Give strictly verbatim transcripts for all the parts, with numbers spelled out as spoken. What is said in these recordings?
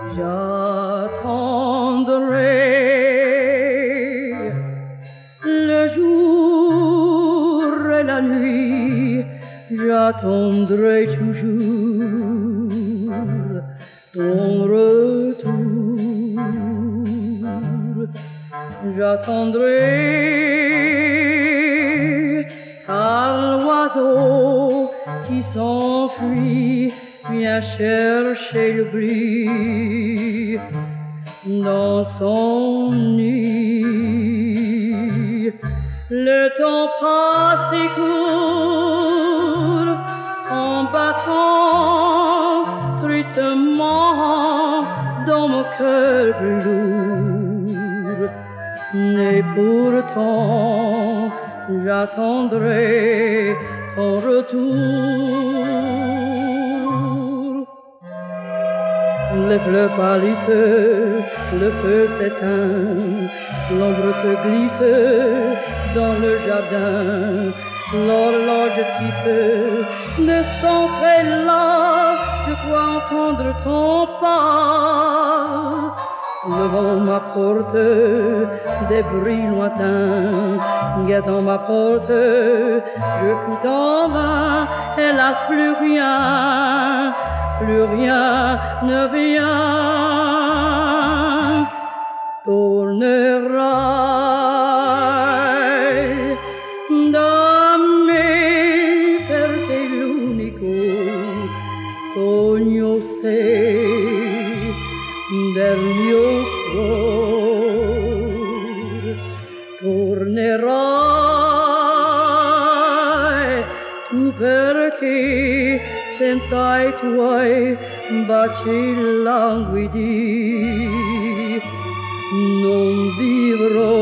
J'attendrai le jour et la nuit, j'attendrai toujours ton retour. J'attendrai car l'oiseau qui s'enfuit vient chercher le bruit dans son nid. Le temps passe et court en battant tristement dans mon cœur plus lourd. Et pourtant j'attendrai ton retour. Les fleurs pâlissent, le feu s'éteint, l'ombre se glisse dans le jardin. L'horloge tisse de son là, je crois entendre ton pas. Le vent m'apporte des bruits lointains, guettant ma porte, je coûte en vain, hélas plus rien, plus rien ne vient. Tornerai da me perché l'unico sogno sei del mio cuore. Tornerai tu perché senza i tuoi baci languidi non vivrò.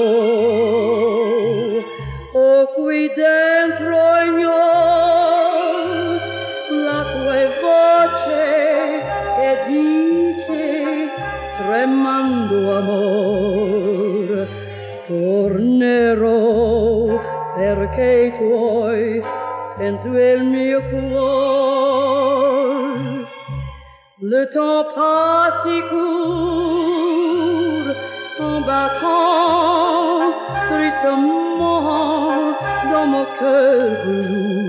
Oh, qui dentro ignoro la tua voce che dice tremando amor, tornerò perché i tuoi senza il mio cuore. Le temps passe et court en battant tristement dans mon cœur.